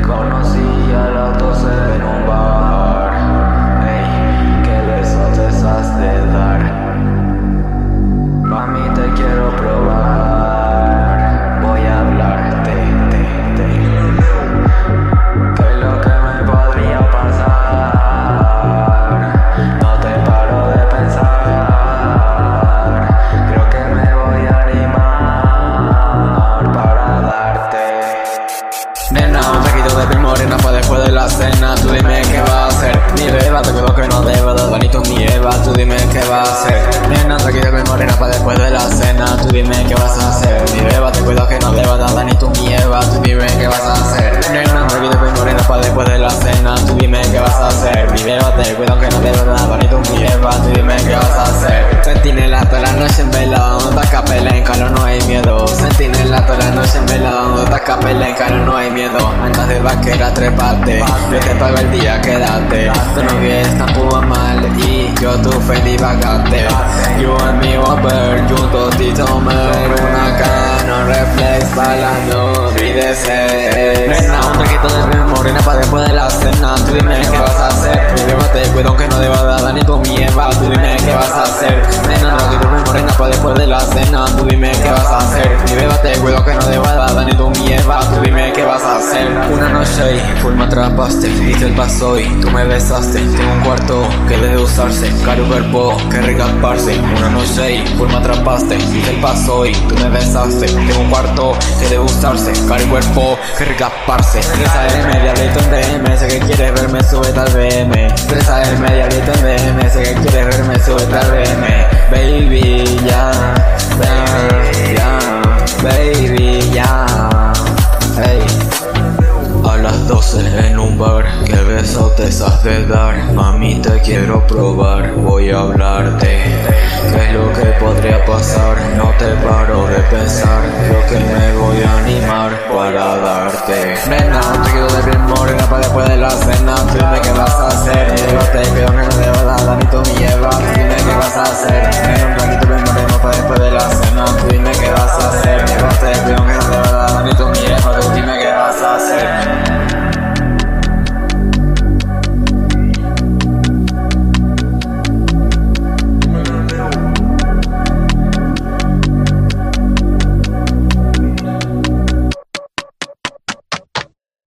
conocí a las 12 en un bar. Ey, qué besos has de dar. Mami, te quiero probar. Voy a hablarte, ¿qué es lo que me podría pasar? No te paro de pensar. Creo que me voy a animar para darte. Nena, un taquito de piel morena pa' después de la cena. Tú dime qué va a hacer. Mi beba, te cuido que no debo de bonito mi Eva. Tú dime qué va a hacer. Nena, un taquito de piel morena pa' después de la cena. Tú dime qué vas a hacer. Mi beba, te cuido que no debo de Dani, tú mi Eva. Tú dime qué vas a hacer. Nena, un taquito de piel morena pa' después de la cena. Tú dime qué vas a hacer. Mi beba, te cuido que no debo de Dani, tú mi Eva. Tú dime qué vas a hacer. Sentinela toda la noche en vela. Taca pelea en calor, no hay miedo. Sentinela toda la noche en vela. Taca pelea en calor, no hay miedo. Andas de vaquera, trepate. Yo te pago el día, quédate. Tu novia está mal y yo tu feliz vagate. You and me over, juntos y tomar una cana reflex balando y de ser. Nena, un taquito de piel morena pa' después de la cena. Tú dime qué vas a hacer. Mi beba te cuido aunque no deba dar ni tu mi Eva. Tú dime qué vas a hacer. Nena, un taquito de piel morena pa' después de la cena. Tú dime qué vas a hacer. Mi beba te cuido que no deba dar ni tu mi Eva. Tú dime qué vas a hacer. Una noche y full me atrapaste. Hice el paso y tú me besaste. Tengo un cuarto que debe usarse. Caro cuerpo que regaparse. Una noche y full me atrapaste. Hice el paso y tú me besaste. Tengo un cuarto que debe usarse. Caro cuerpo que regaparse. 3 AM, diablito en DM. Sé que quieres verme, súbete al BM. 3 AM, diablito en DM. Sé que quieres verme, súbete al BM. Baby, ya, baby, ya. Hey. A las 12 en un bar, qué beso te has de dar. Mami, te quiero probar, voy a hablarte.